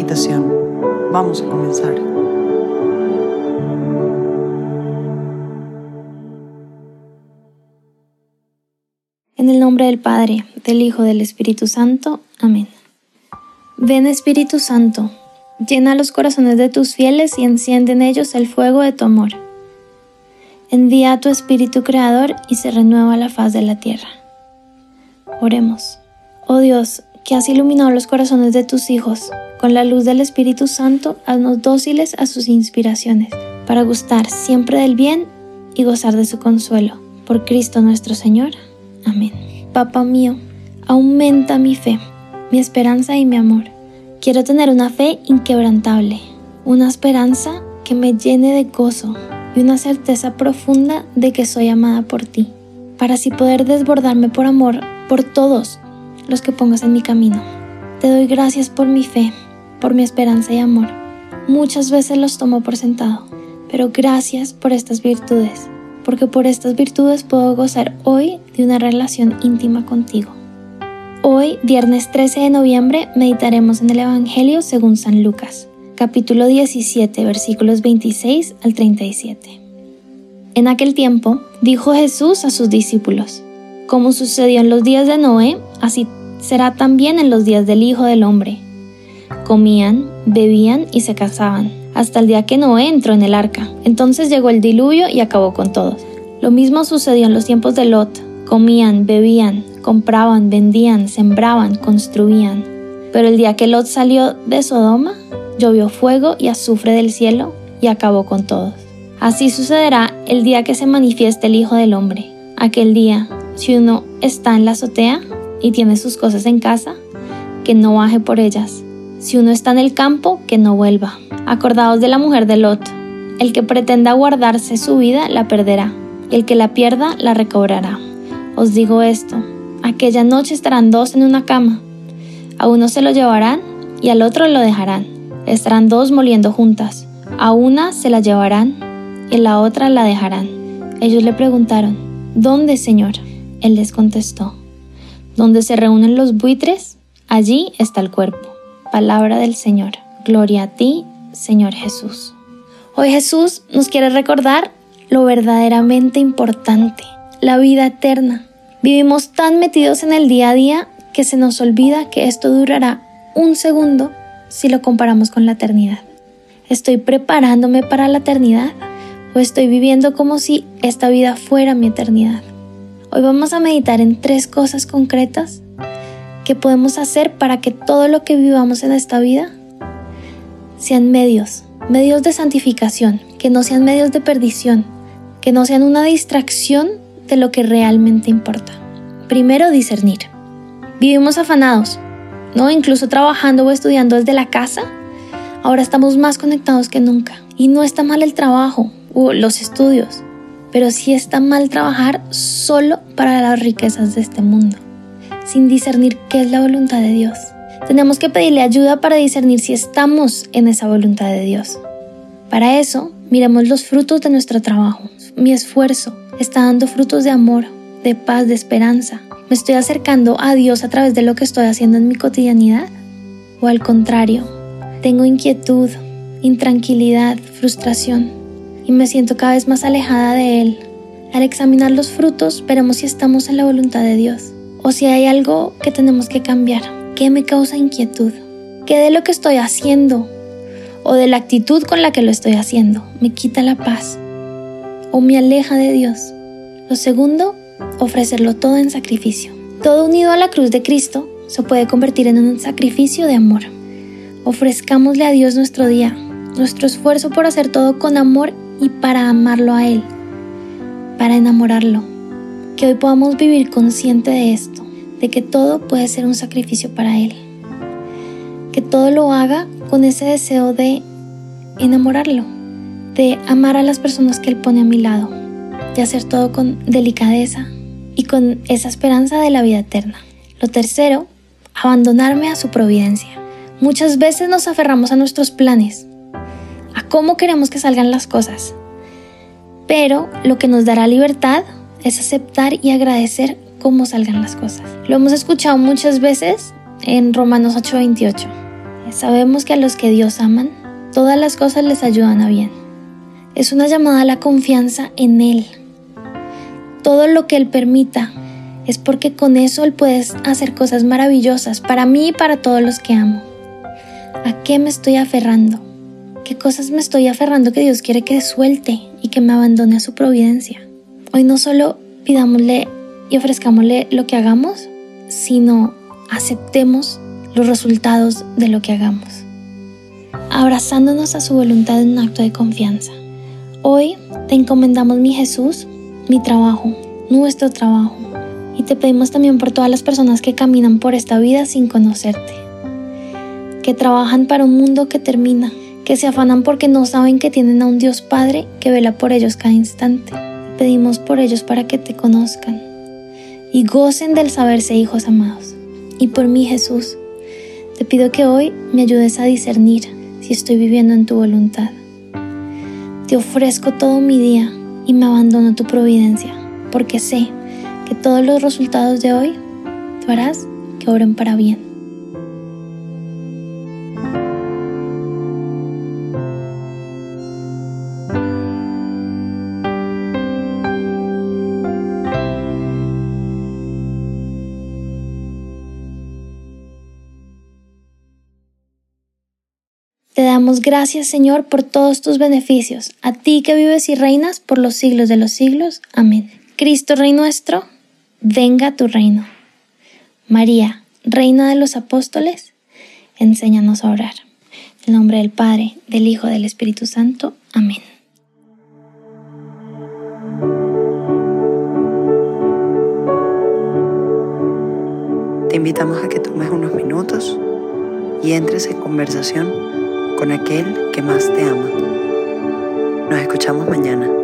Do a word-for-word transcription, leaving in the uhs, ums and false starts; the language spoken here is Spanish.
meditación. Vamos a comenzar. En el nombre del Padre, del Hijo, del Espíritu Santo. Amén. Ven, Espíritu Santo, llena los corazones de tus fieles y enciende en ellos el fuego de tu amor. Envía a tu Espíritu Creador y se renueva la faz de la tierra. Oremos. Oh Dios, que has iluminado los corazones de tus hijos, con la luz del Espíritu Santo, haznos dóciles a sus inspiraciones, para gustar siempre del bien y gozar de su consuelo. Por Cristo nuestro Señor. Amén. Papá mío, aumenta mi fe, mi esperanza y mi amor. Quiero tener una fe inquebrantable, una esperanza que me llene de gozo y una certeza profunda de que soy amada por ti, para así poder desbordarme por amor por todos los que pongas en mi camino. Te doy gracias por mi fe, por mi esperanza y amor. Muchas veces los tomo por sentado, pero gracias por estas virtudes, porque por estas virtudes puedo gozar hoy de una relación íntima contigo. Hoy, viernes trece de noviembre, meditaremos en el Evangelio según San Lucas, capítulo diecisiete, versículos veintiséis al treinta y siete. En aquel tiempo, dijo Jesús a sus discípulos: como sucedió en los días de Noé, así será también en los días del Hijo del Hombre. Comían, bebían y se casaban, hasta el día que Noé entró en el arca. Entonces llegó el diluvio y acabó con todos. Lo mismo sucedió en los tiempos de Lot. Comían, bebían, compraban, vendían, sembraban, construían. Pero el día que Lot salió de Sodoma, llovió fuego y azufre del cielo y acabó con todos. Así sucederá el día que se manifieste el Hijo del Hombre. Aquel día, si uno está en la azotea y tiene sus cosas en casa, que no baje por ellas. Si uno está en el campo, que no vuelva. Acordaos de la mujer de Lot. El que pretenda guardarse su vida la perderá, y el que la pierda la recobrará. Os digo esto: aquella noche estarán dos en una cama. A uno se lo llevarán y al otro lo dejarán. Estarán dos moliendo juntas. A una se la llevarán y a la otra la dejarán. Ellos le preguntaron: ¿dónde, Señor? Él les contestó: donde se reúnen los buitres, allí está el cuerpo. Palabra del Señor. Gloria a ti, Señor Jesús. Hoy Jesús nos quiere recordar lo verdaderamente importante, la vida eterna. Vivimos tan metidos en el día a día que se nos olvida que esto durará un segundo si lo comparamos con la eternidad. ¿Estoy preparándome para la eternidad o estoy viviendo como si esta vida fuera mi eternidad? Hoy vamos a meditar en tres cosas concretas que podemos hacer para que todo lo que vivamos en esta vida sean medios, medios de santificación, que no sean medios de perdición, que no sean una distracción de lo que realmente importa. Primero, discernir. Vivimos afanados, ¿no? Incluso trabajando o estudiando desde la casa. Ahora estamos más conectados que nunca. Y no está mal el trabajo o los estudios, pero sí está mal trabajar solo para las riquezas de este mundo, sin discernir qué es la voluntad de Dios. Tenemos que pedirle ayuda para discernir si estamos en esa voluntad de Dios. Para eso, miremos los frutos de nuestro trabajo. Mi esfuerzo está dando frutos de amor, de paz, de esperanza. ¿Me estoy acercando a Dios a través de lo que estoy haciendo en mi cotidianidad? ¿O al contrario, tengo inquietud, intranquilidad, frustración y me siento cada vez más alejada de Él? Al examinar los frutos, veremos si estamos en la voluntad de Dios o si hay algo que tenemos que cambiar. ¿Qué me causa inquietud? ¿Qué de lo que estoy haciendo o de la actitud con la que lo estoy haciendo me quita la paz o me aleja de Dios? Lo segundo, ofrecerlo todo en sacrificio. Todo unido a la cruz de Cristo se puede convertir en un sacrificio de amor. Ofrezcámosle a Dios nuestro día, nuestro esfuerzo por hacer todo con amor y para amarlo a Él, para enamorarlo. Que hoy podamos vivir consciente de esto, de que todo puede ser un sacrificio para Él. Que todo lo haga con ese deseo de enamorarlo, de amar a las personas que Él pone a mi lado, de hacer todo con delicadeza y con esa esperanza de la vida eterna. Lo tercero, abandonarme a su providencia. Muchas veces nos aferramos a nuestros planes, a cómo queremos que salgan las cosas, pero lo que nos dará libertad es aceptar y agradecer cómo salgan las cosas. Lo hemos escuchado muchas veces en Romanos ocho veintiocho. pues sabemos que a los que Dios aman, todas las cosas les ayudan a bien. Es una llamada a la confianza en Él. Todo lo que Él permita es porque con eso Él puede hacer cosas maravillosas para mí y para todos los que amo. ¿A qué me estoy aferrando? ¿Qué cosas me estoy aferrando que Dios quiere que suelte y que me abandone a su providencia? Hoy no solo pidámosle y ofrezcámosle lo que hagamos, sino aceptemos los resultados de lo que hagamos, abrazándonos a su voluntad en un acto de confianza. Hoy te encomendamos, mi Jesús, mi trabajo, nuestro trabajo, y te pedimos también por todas las personas que caminan por esta vida sin conocerte, que trabajan para un mundo que termina, que se afanan porque no saben que tienen a un Dios Padre que vela por ellos cada instante. Te pedimos por ellos para que te conozcan y gocen del saberse hijos amados. Y por mí, Jesús, te pido que hoy me ayudes a discernir si estoy viviendo en tu voluntad. Te ofrezco todo mi día y me abandono a tu providencia, porque sé que todos los resultados de hoy tú harás que obren para bien. Te damos gracias, Señor, por todos tus beneficios, a ti que vives y reinas por los siglos de los siglos. Amén. Cristo, Rey nuestro, venga a tu reino. María, Reina de los Apóstoles, enséñanos a orar. En el nombre del Padre, del Hijo, del Espíritu Santo. Amén. Te invitamos a que tomes unos minutos y entres en conversación con aquel que más te ama. Nos escuchamos mañana.